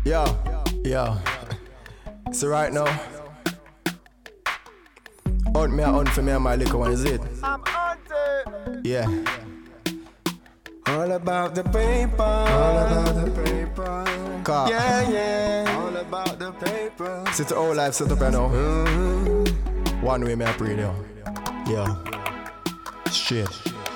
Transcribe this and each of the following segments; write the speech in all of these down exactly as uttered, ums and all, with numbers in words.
Yo, yo. So right now, hunt me a hunt for me and my little one, is it? I'm hunted. Yeah. All about the paper. All about the paper. Car. Yeah, yeah. All about the paper. Sit the whole life set up right now. Mm-hmm. One way me I pray now. Yo. Straight.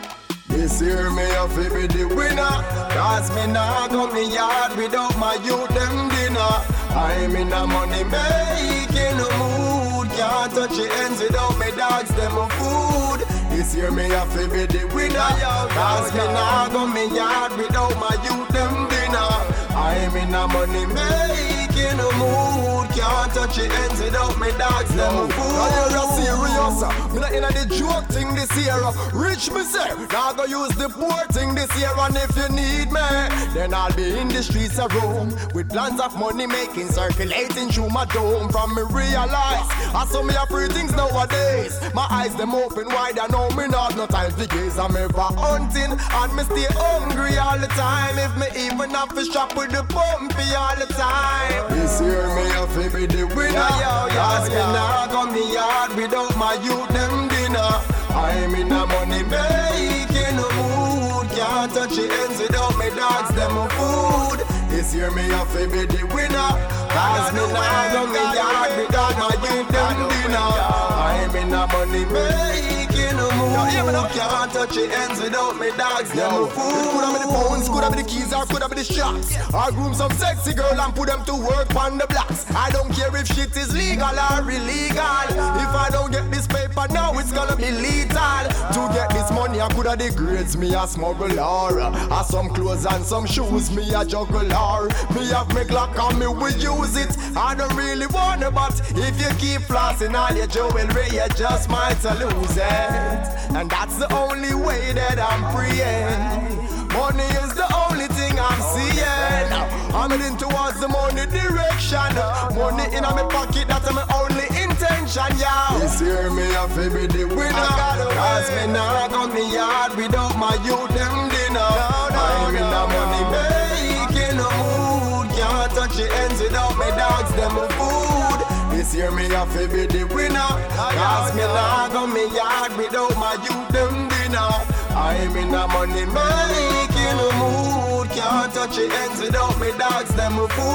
This year me a fi be the winner. Cause me nah go me yard without my youth them dinner. I'm in a money making mood. Can't touch the ends without me dogs them food. This year me a fi be the winner. Cause me nah go me yard without my youth them dinner. I'm in a money making mood. Can't touch the ends without me dogs them food. Now you're a serious. Me not inna the joke thing this year. Rich me say, now go use the poor thing this year. And if you need me, then I'll be in the streets of Rome with plans of money making circulating through my dome. From me realize, I saw me a free things nowadays. My eyes them open wide, I know me not no time to gaze. I'm ever hunting and me stay hungry all the time. If me even have to shop with the pumpy all the time. This year me a fi be the winner. Cause me nah go me yard without my youth them dinner. I'm in a money making mood. Can't touch the ends without me dogs them food. This year me a fi be the winner. Cause me nah go me yard without my youth them dinner. I'm in a money making mood. Can't touch the ends without me dogs them food. Could have be the phones, could have be the keys, or could have be the shots. Or groom some sexy girl and put them to work on the blocks. I don't care if shit is legal or illegal. If I don't get this paper now, it's gonna be lethal. To get this money, I could have the grades, me a smuggler. Or some clothes and some shoes, me a juggler. Me have me Glock and me will use it. I don't really wanna, but if you keep flossing all your jewelry, you just might lose it. And that's the only way that I'm praying. Money is the only thing I'm seeing. I'm heading towards the money direction. Money in my pocket, that's my only intention, yeah. This year me a fi be the winner. Cause me nah go me yard without my youth them dinner. I'm in a money making mood. Can't touch the ends without me dogs them food. This year me a fi be the winner. Cause me nah go me yard without my youth them dinner. I'm in a money making mood. Can't touch the ends without me dogs them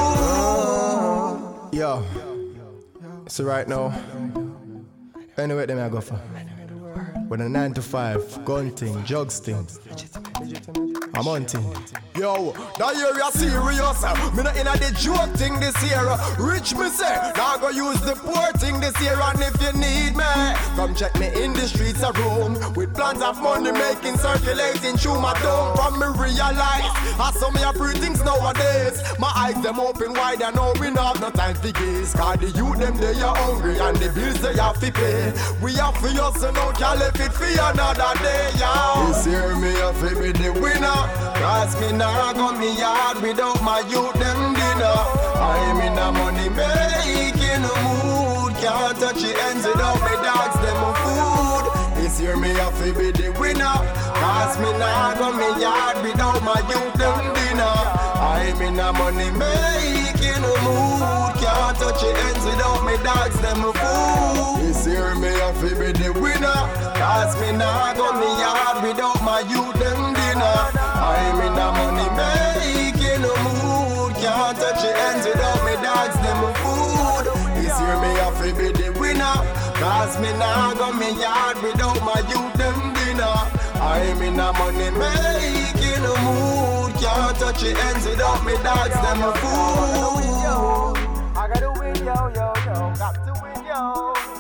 food. Yo. So right now, anyway, them I go for. With a nine to five, gun thing, jugs thing. I'm hunting. Yo, that year you serious. Me not inna the joke thing this year. Rich me say, now go use the poor thing this year. And if you need me, come check me in the streets of Rome with plans of money making circulating through my dome. From me realize, I saw me a free things nowadays. My eyes them open wide, I know we not have no time to gaze. Cause the youth them they are hungry and the bills they have to pay. We have for us so now can't live it for another day, yo. This year me a fi be the winner. Cause me nah go me yard without my youth them dinner. I'm in a money making mood. Can't touch the ends without me dogs them food. This year me a fi be the winner. Cause me nah go me yard without my youth them dinner. I'm in a money making mood. Can't touch the ends without me dogs them food. This year me a fi be the winner. Cause me nah go me yard without my youth them dinner. I'm in a money making mood. Can't touch the ends without me dogs them food. This year me a fi be the winner. Cause me nah go me yard without my youth them dinner. I'm in a money making mood. Can't touch the ends without me dogs them food. I gotta win, yo, yo, yo. Got to win, yo.